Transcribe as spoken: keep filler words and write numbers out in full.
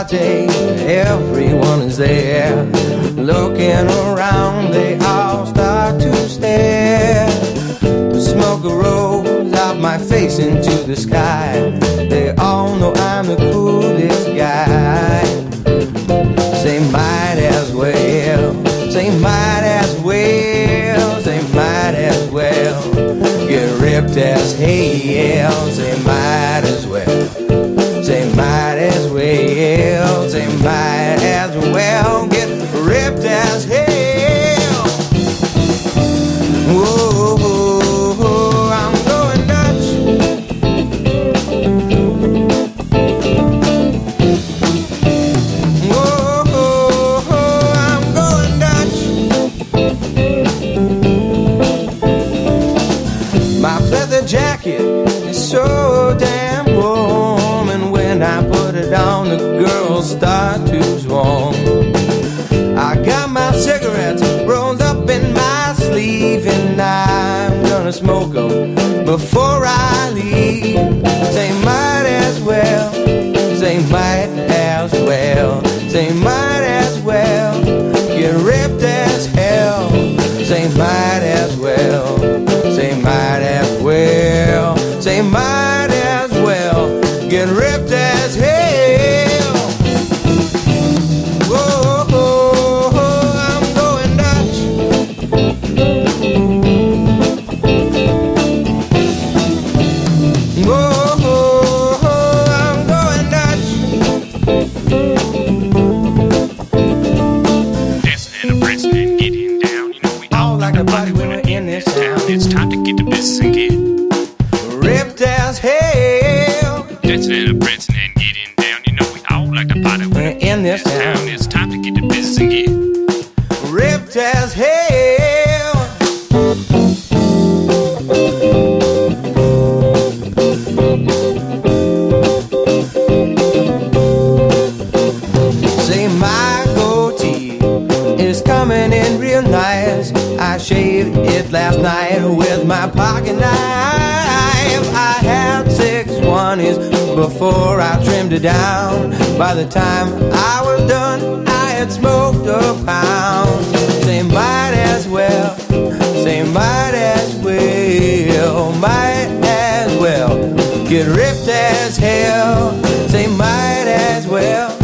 party, everyone is there. Looking around, they all start to stare. The smoke arose off my face into the sky. They all know I'm the coolest guy. Say might as well, say might as well, say might as well. Get ripped as hell, say might as well, say might as well, say might as well. Get ripped as hell. Whoa, I'm going Dutch. Whoa, I'm going Dutch. My leather jacket is so damn warm, and when I put it on, the girls start to swarm. I got my cigarettes rolled up in my sleeve, and I'm gonna smoke them before I leave. Say might as well, say might as well, say might as well. Get ripped as hell. Say might as well, say might as well, say might as well. Get ripped as hell. Whoa, I'm going Dutch. Whoa, I'm going Dutch. Dancing and prancing and getting down. You know we all like the party when we're in this town. It's time to get to business and get ripped as hell. dancing and prancing and getting down. You know we all like to party when We're in this town. It's time to get to business and get Ripped as hell. Say my goatee is coming in real nice. I shaved it last night with my pocket knife. I had six twenties before I trimmed it down. By the time I was done, I had smoked a pound. Say might as well, say might as well, might as well. Get ripped as hell. Say might as well,